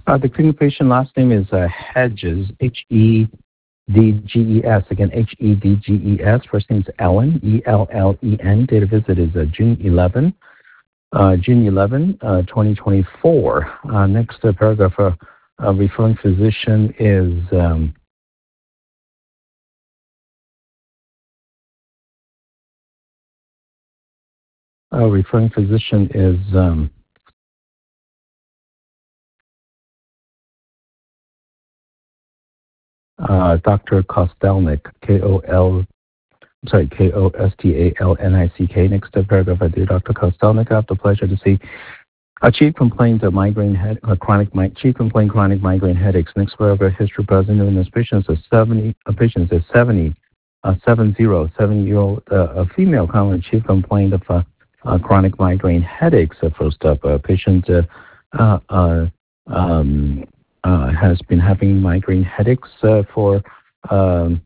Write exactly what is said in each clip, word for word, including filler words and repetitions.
Uh, the clinical patient last name is uh, Hedges, H E D G E S. Again, H E D G E S. First name is Ellen, E L L E N. Date of visit is uh, June eleventh, uh, June eleventh, uh, twenty twenty-four. Uh, next uh, paragraph, uh, uh, referring physician is um, uh, referring physician is um, uh, Doctor Kostelnik, K O L sorry, K O S T A L N I C K. Next uh, paragraph, I do Doctor Kostelnik. I have the pleasure to see a chief complaint of migraine head, uh, chronic mi- chief complaint chronic migraine headaches. Next paragraph, history present in this patient is seventy. A patient is seventy, uh, seven zero, seven year old, uh, a female common chief complaint of uh, uh, chronic migraine headaches. Uh, first up, a patient uh, uh, uh, um, uh, has been having migraine headaches uh, for. Um,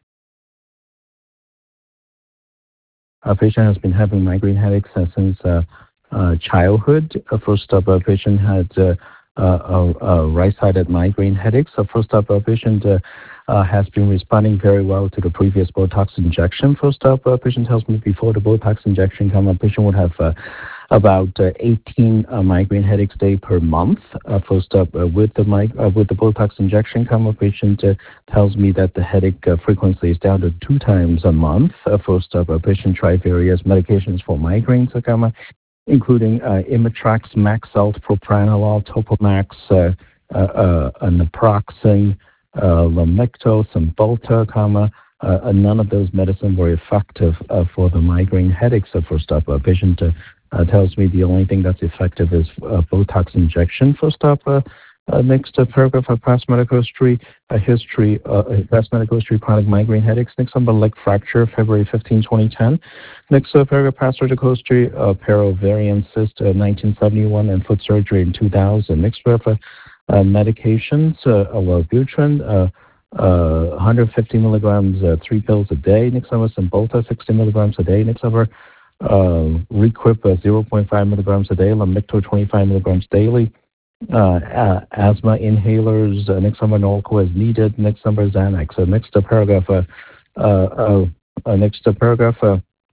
A patient has been having migraine headaches uh, since uh, uh, childhood. Uh, first up, a patient had uh, uh, uh, right-sided migraine headaches. So first up, a patient uh, uh, has been responding very well to the previous Botox injection. First up, a patient tells me before the Botox injection come, a patient would have uh, about uh, eighteen uh, migraine headaches day per month. Uh, first up, uh, with the mic- uh, with the Botox injection come, a patient uh, tells me that the headache uh, frequency is down to two times a month. Uh, first up, a patient tried various medications for migraines, uh, come, including uh, Imitrex, Maxalt, Propranolol, Topamax, uh, uh, uh, naproxen, uh, Lamictal, Cymbalta, comma. Uh, uh, none of those medicines were effective uh, for the migraine headaches. So first up, a patient uh, uh, tells me the only thing that's effective is uh, Botox injection. First up, uh, uh, next uh, paragraph of past medical history, a history, uh, past medical history, chronic migraine headaches. Next number, leg fracture, February fifteenth, twenty ten. Next uh, paragraph, past surgical history, uh, paraovarian cyst, uh, nineteen seventy-one, and foot surgery in two thousand. Next paragraph, uh, medications, uh, Wellbutrin, uh, uh, one hundred fifty milligrams, uh, three pills a day. Next number, Cymbalta, sixty milligrams a day. Next number, uh, Requip, uh, zero point five milligrams a day. Lamictal, twenty-five milligrams daily. Uh, uh, asthma inhalers, uh, next number Norco as needed, next number Xanax. Uh, next uh, paragraph, uh, uh, uh, uh, next uh, paragraph, uh,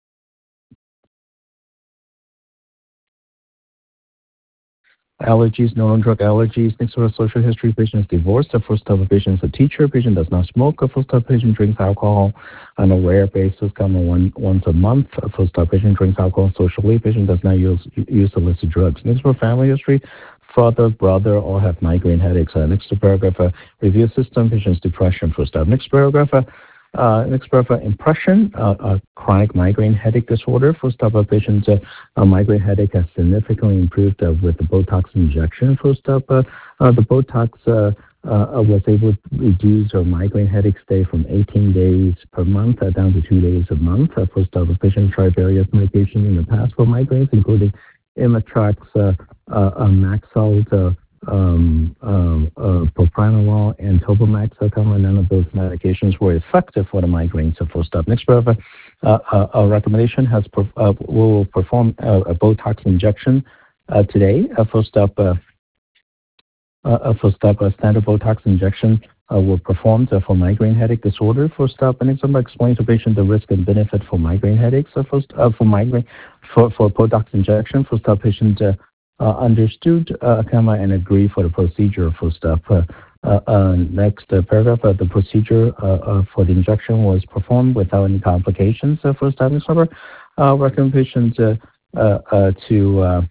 allergies, non-drug allergies. Next number social history, patient is divorced. The first type of patient is a teacher. Patient does not smoke. A first type patient drinks alcohol on a rare basis, come one, once a month. A first type patient drinks alcohol socially. Patient does not use, use illicit drugs. Next for family history, father, brother all have migraine headaches. Uh, next paragraph, uh, review system, patient's depression first up. Next paragraph, uh, uh, next paragraph, uh, impression, uh, uh, chronic migraine headache disorder. First up, a patient's uh, uh, migraine headache has significantly improved uh, with the Botox injection. First up, uh, uh, the Botox uh, uh, was able to reduce her migraine headache stay from eighteen days per month uh, down to two days a month. Uh, first up, the patient tried various medications in the past for migraines, including Imitrex, uh, uh, uh, Maxalt, uh, um, um, uh, propranolol, and Topamax. Uh, none of those medications were effective for the migraines. So first up, next paragraph, uh, uh, a recommendation has perf- uh, will perform uh, a Botox injection uh, today. Uh, first up, uh, uh, first up, a standard Botox injection uh, were performed uh, for migraine headache disorder. First up, and example explain to patient the risk and benefit for migraine headaches. Uh, first, uh, for migraine for for Botox injection. First up, patient uh, uh, understood uh, comma and agreed for the procedure. First up. Uh, uh, uh, next uh, paragraph, uh, the procedure uh, uh, for the injection was performed without any complications. Uh, first time, discover uh, recommend patients uh, uh, uh, to uh,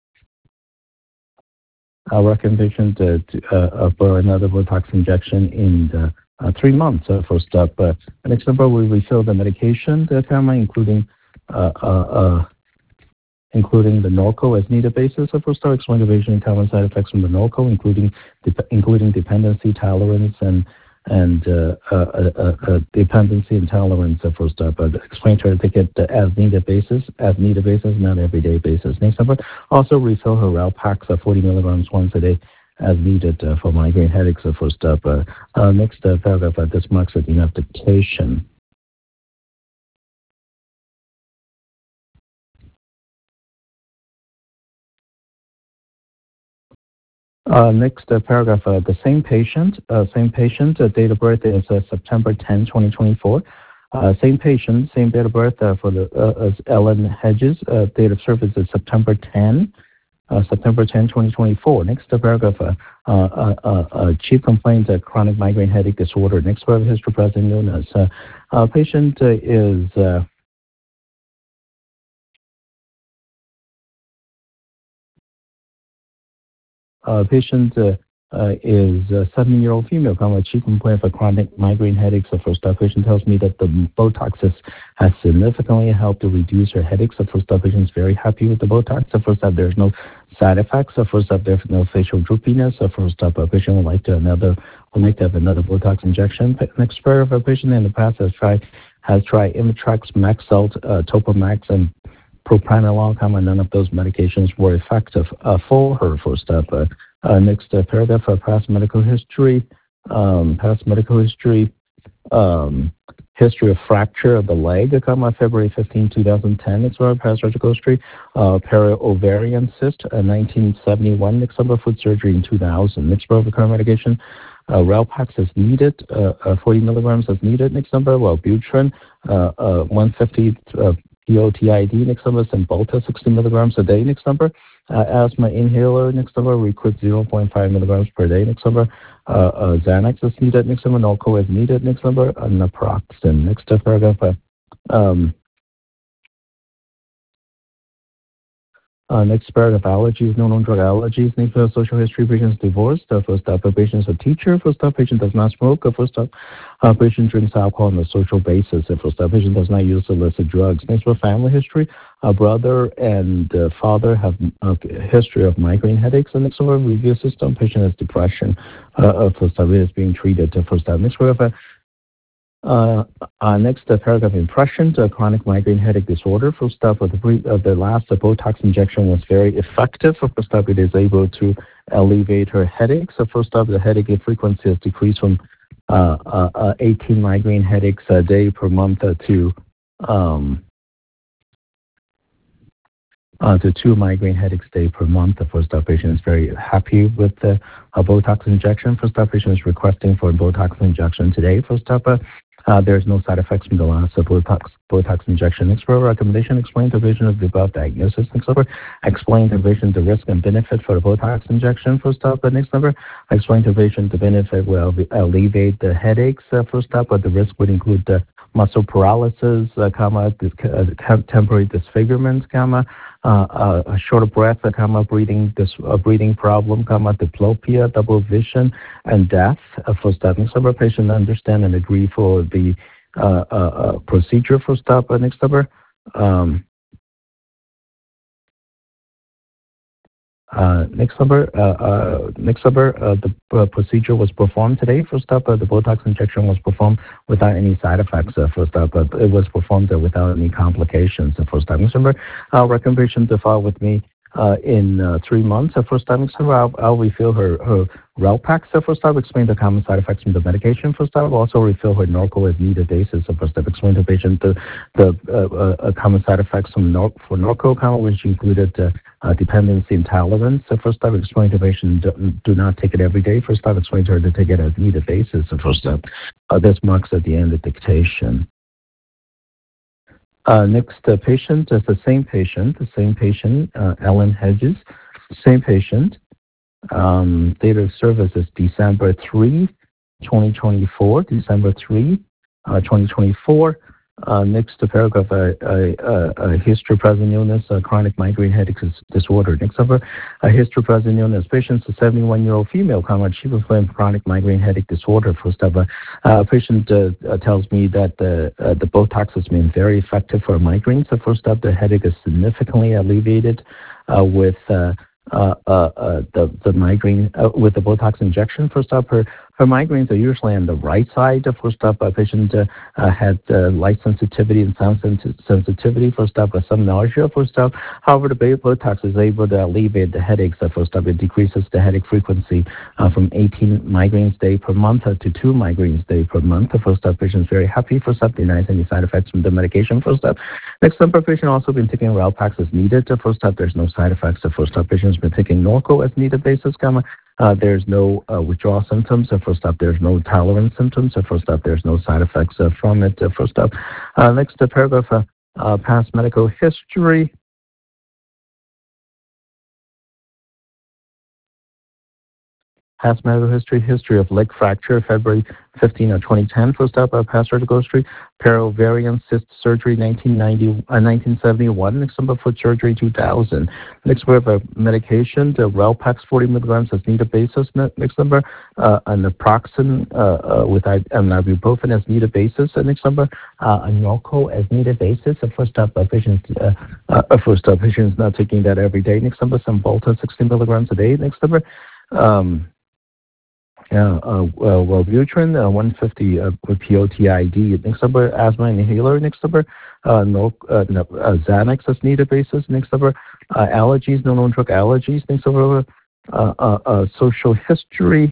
uh, recommend patients uh, to, uh, uh, for another Botox injection in the, uh, three months. Uh, first up, uh, next number we refill the medication, the comma, including uh, uh, uh, including the Norco as needed basis. So first start explain the patient common side effects from the Norco, including dep- including dependency, tolerance, and and uh, uh, uh, uh, uh, dependency and tolerance. Uh, first up, uh, explain to her to take it uh, as needed basis, as needed basis, not everyday basis. Next up, also refill her Ralpax uh, forty milligrams once a day as needed uh, for migraine headaches. Uh, first up, uh, uh, next uh, paragraph. Uh, this marks the enough dictation. Uh, next uh, paragraph, uh, the same patient, uh, same patient, uh, date of birth is uh, September tenth, twenty twenty-four. Uh, same patient, same date of birth uh, for the uh, as Ellen Hedges. Uh, date of service is September tenth, uh, September tenth, twenty twenty-four. Next uh, paragraph, uh, uh, uh, uh, uh, chief complaint, uh, chronic migraine headache disorder. Next paragraph, history present illness. Uh, uh, patient uh, is uh, Uh, patient uh, uh, is a seven-year-old female coming with chief complaint for chronic migraine headaches. The first up patient tells me that the Botox has, has significantly helped to reduce her headaches. The first up patient is very happy with the Botox. The first up there's no side effects. The first up there's no facial droopiness. The first up a patient would like to another would like to have another Botox injection. Next pair of a patient in the past has tried has tried Imitrex, Maxelt, uh, Topamax, and propranolol, comma, none of those medications were effective uh, for her first up. Uh, uh, next uh, paragraph, uh, past medical history, um, past medical history, um, history of fracture of the leg, comma, February fifteenth, twenty ten, next one, past surgical history, uh, para-ovarian cyst, uh, nineteen seventy-one, next number, foot surgery in two thousand, next number, current medication, uh, Relpax is needed, uh, uh, forty milligrams is needed, next number, Wellbutrin, uh, uh, one hundred fifty uh, P O T I D, next number, Cymbalta, sixty milligrams a day, next number, uh, asthma inhaler, next number, Requit zero point five milligrams per day, next number, uh, uh, Xanax is needed, next number, Norco is needed, next number, uh, naproxen, next paragraph, uh, um, Uh, next paragraph, allergies, no known drug allergies. Next paragraph, social history, patient's divorced. Uh, first up, a patient's a teacher. First up, patient does not smoke. Uh, first up, uh, patient drinks alcohol on a social basis. Uh, first up, patient does not use illicit drugs. Next paragraph, family history. A brother and uh, father have a history of migraine headaches. And next paragraph, review system. Patient has depression. Uh, uh, first up, it is being treated. Uh, first up, next paragraph, uh, uh, next, uh, paragraph, impression to chronic migraine headache disorder. First up, uh, the, pre- uh, the last uh, Botox injection was very effective. First up, it is able to alleviate her headaches. So first up, the headache frequency has decreased from uh, uh, uh, eighteen migraine headaches a day per month uh, to um, uh, to two migraine headaches a day per month. The first up patient is very happy with the uh, Botox injection. First up patient is requesting for a Botox injection today. First up, uh, Uh, there's no side effects from the last uh, Botox, Botox injection. Next for recommendation, explain the vision of the above diagnosis. Next number, explain the vision, the risk and benefit for the Botox injection. First up, the next number, explain the vision, the benefit will alleviate the headaches. Uh, first up, but the risk would include the muscle paralysis, uh, comma, dis- uh, temporary disfigurement, comma, uh, uh, a shorter breath, uh, comma, breathing, dis- uh, breathing problem, comma, diplopia, double vision, and death. Uh, first up, next number, patient understand and agree for the uh, uh, uh, procedure. First up, uh, next number. Um, Uh, next number, uh, uh, next number, uh, the uh, procedure was performed today. First up, uh, the Botox injection was performed without any side effects. Uh, first up, uh, it was performed uh, without any complications. Uh, first time, next number, uh, recommendation to file with me uh, in uh, three months. Uh, first time, next number, I'll, I'll refill her, her Relpax. Uh, first up, explain the common side effects from the medication. First up, also refill her Norco as needed basis. So first up, explain to the patient the, the uh, uh, common side effects from Nor- for Norco, comma, which included uh, Uh, dependency intolerance. The first time explain to patient do, do not take it every day. First time explain to her to take it as needed basis. The first step. Uh, this marks at the end of dictation. Uh, next uh, patient is the same patient, the same patient, uh, Ellen Hedges, same patient. Um, date of service is December third, twenty twenty-four, December third, uh, twenty twenty-four. Uh, next to paragraph, uh, uh, uh, history present illness, uh, chronic migraine headache disorder. Next over, uh, history present illness. Patient's a seventy-one-year-old female, comma, she was playing chronic migraine headache disorder. First up, uh, uh, patient uh, uh, tells me that the uh, the Botox has been very effective for migraines. So first up, the headache is significantly alleviated uh, with uh, uh, uh, uh, the the migraine uh, with the Botox injection. First up, her her migraines are usually on the right side. First up, a patient uh, uh, had uh, light sensitivity and sound sens- sensitivity. First up, uh, some nausea. First up, however, the Botox is able to alleviate the headaches. Uh, first up, it decreases the headache frequency uh, from eighteen migraines day per month uh, to two migraines day per month. The first up, patient is very happy. First up, denies any side effects from the medication. First up, next up, patient also been taking Relpax as needed. The first up, there's no side effects. The first up, patient has been taking Norco as needed basis, comma. Uh, there's no uh, withdrawal symptoms. Uh, first up, there's no tolerance symptoms. Uh, first up, there's no side effects uh, from it. Uh, first up, uh, next uh, paragraph, uh, uh, past medical history. Past medical history, history of leg fracture, February fifteenth of twenty ten. First up, uh, past surgical history, paraovarian cyst surgery, nineteen ninety, uh, nineteen seventy-one. Next number, foot surgery, two thousand. Next, we have a medication, the Relpax, forty milligrams as needed basis. Next number, uh, an naproxen uh, uh, with I- an ibuprofen as needed basis. Uh, next number, uh, a Norco as needed basis. Uh, first up, uh, patients, uh, uh, first up, patients not taking that every day. Next number, some Volta, sixty milligrams a day. Next number, um, uh, uh, uh, Wellbutrin, uh, one fifty uh, with P O T I D. Next number, asthma inhaler. Next number, uh, no, uh, no, uh, Xanax as needed basis. Next number, uh, allergies, no known drug allergies. Next number, uh, uh, uh, social history.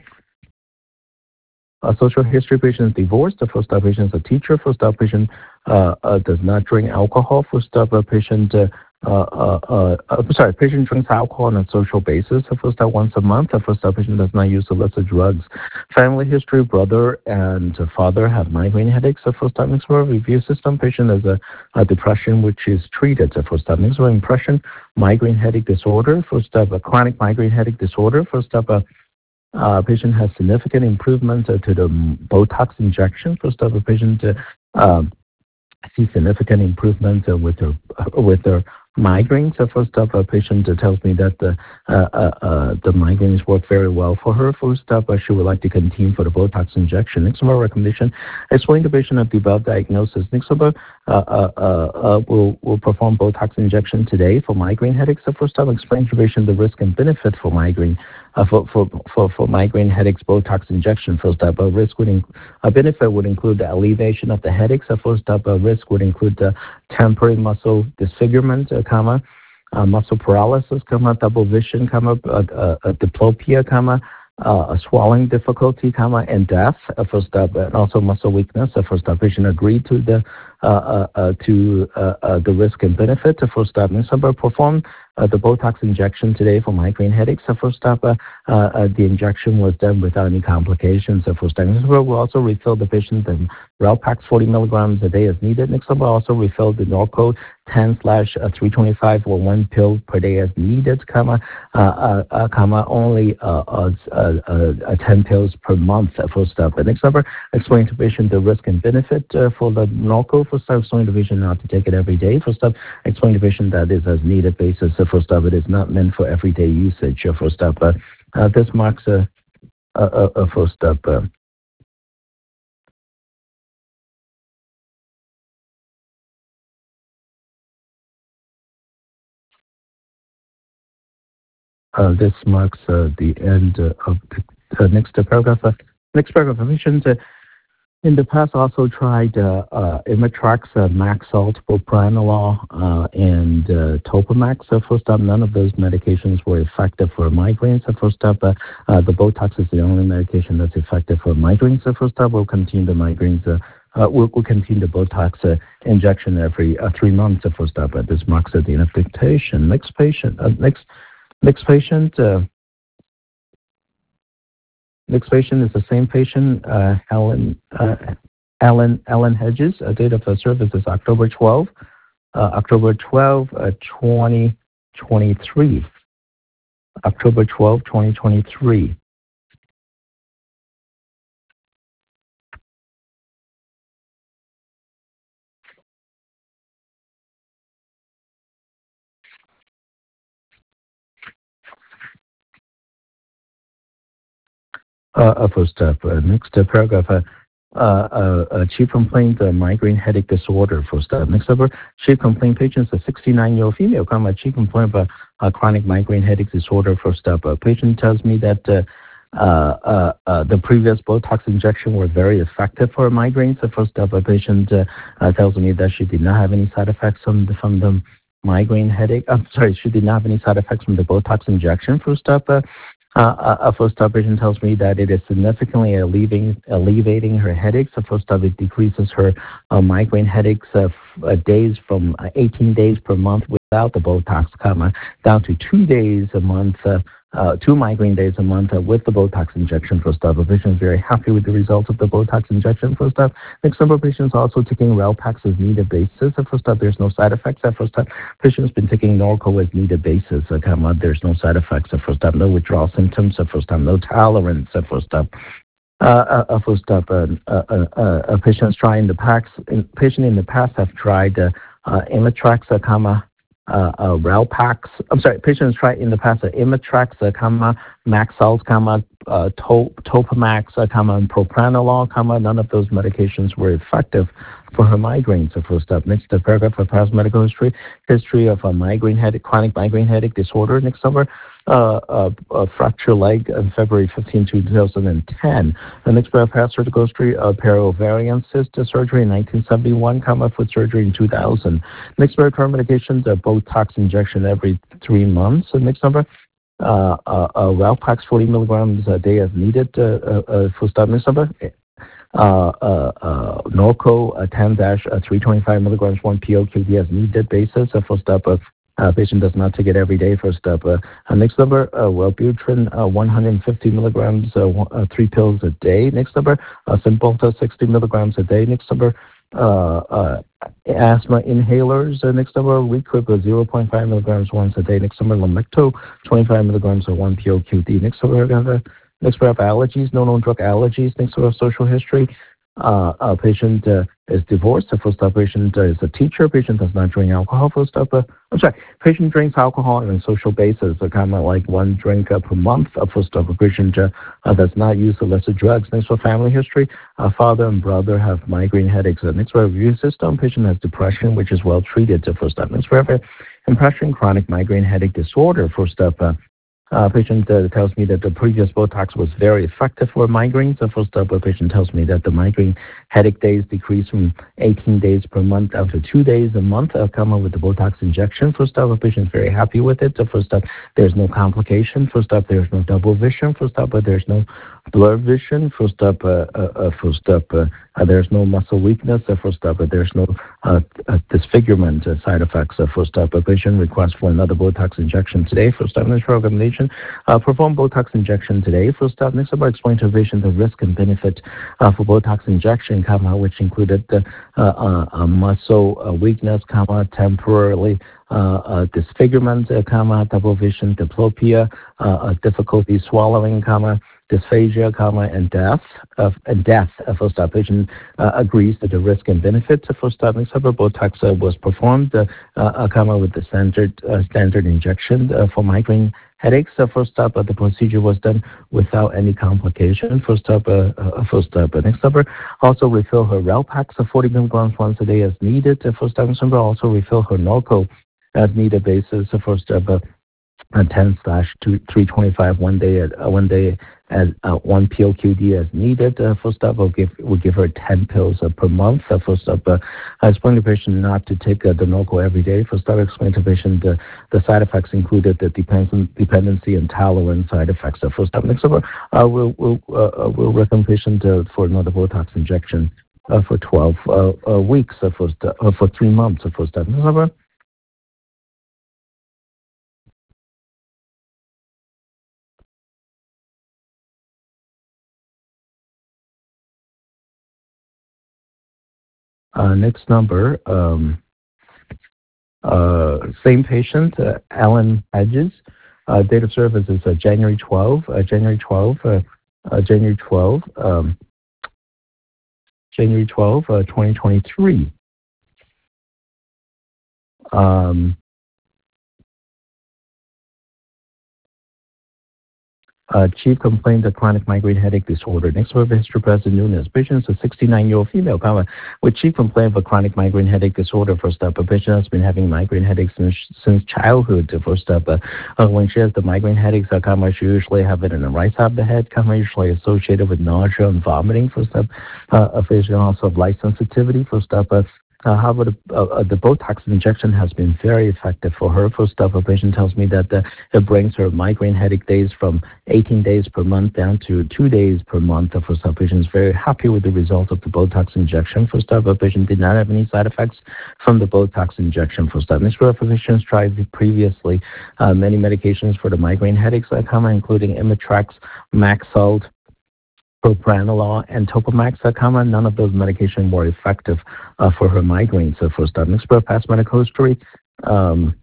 Uh, social history patient is divorced. The first up patient is a teacher. First up patient uh, uh, does not drink alcohol. First up uh, patient uh, Uh, uh, uh, uh, sorry, patient drinks alcohol on a social basis. The first time once a month. The first time patient does not use illicit drugs. Family history: brother and father have migraine headaches. The first time explore review system. Patient has a, a depression which is treated. The first time explore impression: migraine headache disorder. First step, a chronic migraine headache disorder. First step, a uh, patient has significant improvement uh, to the Botox injection. First step, a patient uh, um, see significant improvement uh, with their uh, with their migraines. The first up, a patient uh, tells me that the uh, uh, uh, the migraines work very well for her. First up, uh, she would like to continue for the Botox injection. Next more recommendation: explain the patient of the above diagnosis. Next up, uh, uh, uh, uh, will will perform Botox injection today for migraine headaches. The first up, explain to patient the risk and benefit for migraine. Uh, for, for, for, for migraine headaches, Botox injection. First up, a risk would in, a benefit would include the alleviation of the headaches. A first up, a risk would include the temporary muscle disfigurement, uh, comma, uh, muscle paralysis, comma, double vision, comma, uh, uh, uh, diplopia, comma, uh, a swallowing difficulty, comma, and death. Uh, first up, and also muscle weakness. Uh, first up, patient agreed to the uh, uh, uh, to uh, uh, the risk and benefit. Uh, first up, Miz Hubbard performed Uh, the Botox injection today for migraine headaches. The first step, uh, uh, uh, the injection was done without any complications. The first step, we'll also refill the patient the Relpax forty milligrams a day as needed. Next up, we'll also refill the Norco ten slash three twenty-five or one pill per day as needed, comma, uh, uh, uh, comma, only uh, uh, uh, uh, ten pills per month. Uh, first step. The next number, explain to patient the risk and benefit uh, for the Norco. First step, explain to patient not to take it every day. First step, explain to patient that is as needed basis. The first step, it is not meant for everyday usage. Uh, first step, uh, uh, this marks a, a, a, a first step. Uh, uh, this marks uh, the end uh, of the uh, next uh, paragraph. Uh, next paragraph, patient uh, in the past also tried uh, uh, Imitrex, uh, Maxalt, propranolol, uh, and uh, Topamax. Uh, first up, none of those medications were effective for migraines. Uh, first up, uh, uh, the Botox is the only medication that's effective for migraines. Uh, first up, we'll continue the migraines. Uh, uh, we'll, we'll continue the Botox uh, injection every uh, three months. Uh, first up, uh, this marks uh, the end of dictation. Next patient. Uh, next, next patient. Uh, Next patient is the same patient, uh, Helen, uh, Alan, Alan Hedges. Uh, date of uh, service is October twelfth, uh, October twelfth, uh, twenty twenty-three. October twelfth, twenty twenty-three. Uh, uh, first up, uh, next uh, paragraph. Uh, uh, uh, uh, chief complaint, uh, migraine headache disorder. First up, next up, chief complaint patient is a sixty-nine-year-old female. Come, chief complaint about uh, chronic migraine headache disorder. First up, a patient tells me that uh, uh, uh, uh, the previous Botox injection were very effective for migraines. The first up, a patient uh, uh, tells me that she did not have any side effects from the, from the migraine headache. I'm sorry, she did not have any side effects from the Botox injection. First up, uh, Uh, a first-up patient tells me that it is significantly alleviating, alleviating her headaches. The first-up, it decreases her uh, migraine headaches uh, uh, days from uh, eighteen days per month without the Botox, comma, down to two days a month uh, uh, two migraine days a month uh, with the Botox injection. First up, a patient is very happy with the results of the Botox injection. First up, next number of patients also taking Relpax as needed basis. Uh, First up, there's no side effects. At first up, patients been taking Norco as needed basis. Uh, come on, there's no side effects. At first up, no withdrawal symptoms. At first time, no tolerance. At first up. Uh, uh, first up, uh, uh, uh, uh, patients trying the packs. In, patient in the past have tried uh, uh, Imitrex, uh, comma, uh, uh, Relpax. I'm sorry, patients tried in the past uh, Imitrex, uh, comma, Maxalt, comma, uh, to, Topamax, uh, comma, and Propranolol, comma. None of those medications were effective for her migraines. So first up, next the paragraph of past medical history, history of a migraine headache, chronic migraine headache disorder. Next number, uh, uh, uh, fracture leg on February fifteenth, two thousand ten. The next paragraph, past surgical history, uh, para-ovarian cyst surgery in nineteen seventy-one, comma, foot surgery in two thousand. Next paragraph, medications, uh, Botox injection every three months. And next number, uh, uh, uh, Relpax forty milligrams a day as needed uh, uh, uh, for stop. Next number, uh, uh, uh, Norco uh, ten dash three twenty-five milligrams one P O Q D as needed basis. Uh, first up, uh, uh, patient does not take it every day. First up, uh, uh, next number, uh, Wellbutrin uh, one hundred fifty milligrams, uh, one, uh, three pills a day. Next number, uh, Cymbalta sixty milligrams a day. Next number, uh, uh, asthma inhalers. Uh, next number, Requip uh, zero point five milligrams once a day. Next number, Lamictal twenty-five milligrams or one P O Q D. Next number, uh, next we have allergies, no known drug allergies. Next we have social history. Uh, a patient uh, is divorced. The first up, patient uh, is a teacher. Patient does not drink alcohol. First up, uh, I'm sorry, patient drinks alcohol on a social basis, uh, kind of like one drink uh, per month. Uh, first up, a patient uh, uh, does not use illicit drugs. Next for family history, uh, father and brother have migraine headaches. Uh, next for immune system, patient has depression, which is well treated. Uh, first up, next for impression chronic migraine headache disorder. First up, uh, Uh, patient uh, tells me that the previous Botox was very effective for migraines. The first up, a patient tells me that the migraine headache days decreased from eighteen days per month down to two days a month. Uh, come up with the Botox injection. First up, a patient is very happy with it. The first up, there's no complication. First up, there's no double vision. First up, uh, there's no blurred vision. First up, uh, uh, uh, first up, uh, uh, there's no muscle weakness. Uh, first up, uh, there's no uh, uh, disfigurement uh, side effects. Uh, first up, a patient requests for another Botox injection today. First up, in this recommendation, uh, perform Botox injection today. First up, next up, I explain to the patient the risk and benefit uh, for Botox injection, comma, which included uh, uh, uh, muscle uh, weakness, comma, temporarily uh, uh, disfigurement, uh, comma, double vision, diplopia, uh, uh, difficulty swallowing, comma, dysphagia, comma, and death. Uh, and death. Uh, first up, patient uh, agrees that the risk and benefit. Uh, first up, next up, Botox uh, was performed, uh, uh, comma, with the standard uh, standard injection uh, for migraine headaches. Uh, first up, uh, the procedure was done without any complication. First up, uh, uh, first up, uh, next up, also refill her Relpax uh, forty milligrams once a day as needed. Uh, first up, next up, also refill her Norco as needed basis. Uh, first up, uh, uh, ten slash three twenty-five one day at uh, one day at uh, one P O Q D as needed. Uh, first up, we'll give we'll give her ten pills uh, per month. Uh, first up, uh, I explained to the patient not to take uh, the Norco every day. First up, I explained to the patient uh, the side effects included the dependence, dependency and tolerance side effects. Uh, first up, next up, uh, we'll we'll uh, we'll recommend patient uh, for another Botox injection uh, for twelve uh, uh, weeks. Uh, first uh, for three months. Uh, first up, next up. Uh, next number, um, uh, same patient, uh, Alan Hedges. Uh, date of service is uh, January twelfth, uh, January twelfth, uh, uh, January twelfth, um, January twelfth, uh, twenty twenty-three. Um, Uh, chief complaint of chronic migraine headache disorder. Next word, history, President Nunes. Patient is a sixty-nine-year-old female comma, with chief complaint of a chronic migraine headache disorder. First up, a patient has been having migraine headaches since, since childhood. First up, uh, uh, when she has the migraine headaches, uh, comma, she usually have it in the right side of the head, comma, usually associated with nausea and vomiting. First up, uh, a patient also have light sensitivity. First up, uh, Uh, however, the, uh, uh, the Botox injection has been very effective for her. First up, a patient tells me that uh, it brings her migraine headache days from eighteen days per month down to two days per month. The first up, patient is very happy with the results of the Botox injection. First up, a patient did not have any side effects from the Botox injection. First up, next group of physicians tried previously uh, many medications for the migraine headaches that come, including Imitrex, Maxalt, propranolol, and Topamax, comma, none of those medications were effective uh, for her migraines. So first up, next past medical history. Um,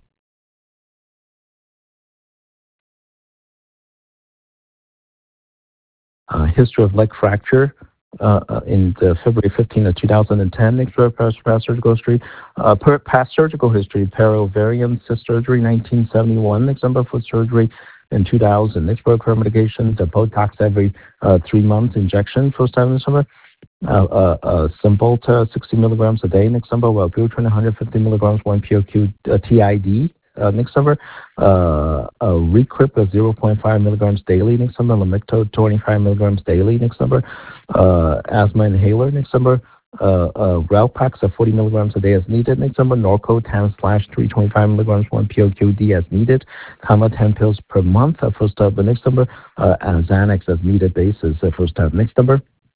uh, history of leg fracture uh, uh, in the February fifteenth of two thousand ten. Next past, past surgical history. Uh, per, past surgical history, paraovarian cyst surgery, nineteen seventy-one. Next number for surgery in two thousand. Next program medication, the Botox every uh, three months injection. First time in the summer. Uh, uh, uh, Cymbalta, sixty milligrams a day. Next number, Wellbutrin, one hundred fifty milligrams, one P O Q uh, T I D. Uh, next number, uh, uh, Recrip, uh, zero point five milligrams daily. Next number, Lamictal, twenty-five milligrams daily. Next number, uh, asthma inhaler. Next number, uh, uh, Relpax, uh, forty milligrams a day as needed. Next number, Norco, ten slash three twenty-five milligrams, one P O Q D as needed, comma, ten pills per month. Uh, first up, the next number, uh, Xanax as needed basis. Uh, first up, next number.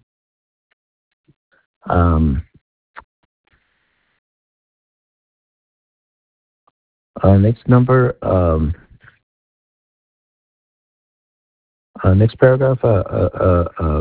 Um, uh, next number, um, uh, next paragraph, uh, uh, uh, uh,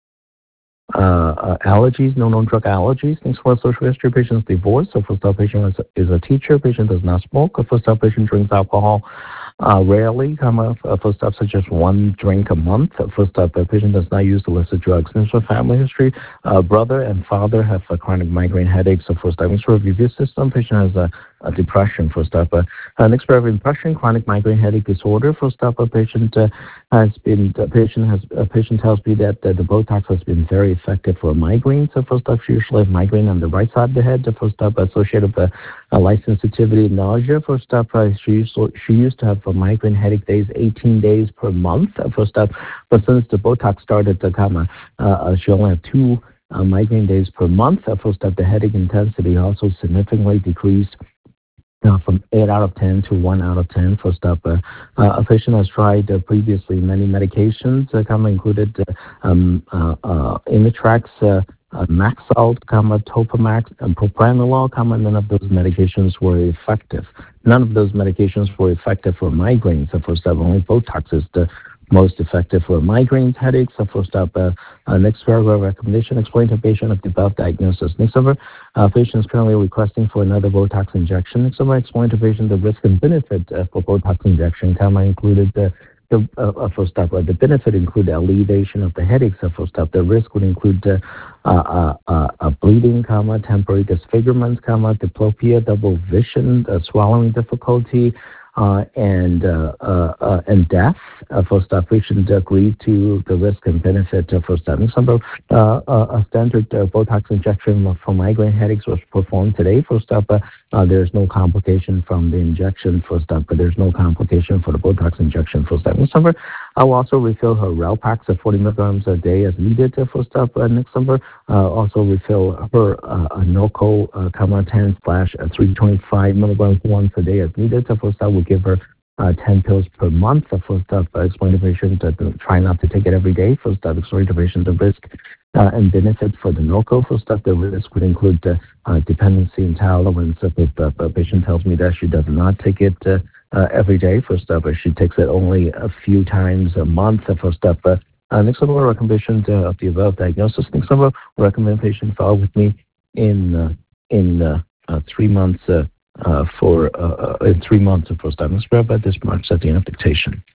uh, uh, allergies, no known drug allergies. Next one, social history, patient's divorced. So first up, patient is a, is a teacher. Patient does not smoke. A first up, patient drinks alcohol uh, rarely. Comma, uh, first up, such as one drink a month. Uh, first up, a patient does not use illicit drugs. Next one, family history. Uh, brother and father have uh, chronic migraine headaches. So first up, next review this system. Patient has a, a depression. First up, uh, uh, next paragraph, impression, chronic migraine headache disorder. First up, a patient uh, has been, the patient has, a patient tells me that uh, the Botox has been very effective for migraine. So first up, she usually has migraine on the right side of the head. The first up, associated with uh, light sensitivity and nausea. First up, uh, she used to, she used to have a migraine headache days, eighteen days per month. Uh, first up, but since the Botox started to come, uh, uh, she only had two uh, migraine days per month. Uh, first up, the headache intensity also significantly decreased. Uh, from eight out of ten to one out of ten. First up, uh, uh, a patient has tried uh, previously many medications, uh, comma, included uh, um, uh, uh, Imitrex, uh, uh, Maxalt, comma, Topamax, and propranolol, comma, none of those medications were effective. None of those medications were effective for migraines. So first up, only Botox is the most effective for migraines, headaches. So first up, uh, uh, next paragraph recommendation, explain to patient of the above diagnosis. Next over, uh, patient is currently requesting for another Botox injection. Next over, explain to patient the risk and benefit uh, for Botox injection. Comma, included the The, uh, uh, first up, uh, the benefit include alleviation of the headaches. Uh, first up, the risk would include uh, uh, uh, uh, bleeding, comma, temporary disfigurement, comma, diplopia, double vision, uh, swallowing difficulty, uh, and uh, uh, uh, and death. Uh, first up, patient agreed to the risk and benefit. Uh, first up, some uh, uh, a standard uh, Botox injection for migraine headaches was performed today. First up, uh, uh, there's no complication from the injection. First up, but there's no complication for the Botox injection. First up, next number, I will also refill her Relpax at forty milligrams a day as needed. Uh, first up, uh, next number, uh, also refill her uh, Norco, uh, comma, ten slash three twenty-five milligrams once a day as needed. Uh, first up, we'll give her Uh, ten pills per month. Uh, first up, uh, explain to patient to uh, try not to take it every day. First up, explain to patient the risk uh, and benefit for the Norco. First up, the risk would include uh, uh, dependency and tolerance. If uh, a patient tells me that she does not take it uh, uh, every day, first up, uh, she takes it only a few times a month. Uh, first up, uh, uh, next level recommendation uh, of the above diagnosis. Next level recommend patient follow with me in uh, in uh, uh, three months. Uh, Uh, for uh, uh, in three months of first time spread by this March at the end of dictation.